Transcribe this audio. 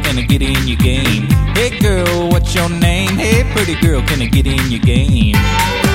can I get in your game? Hey girl, what's your name? Hey pretty girl, can I get in your game?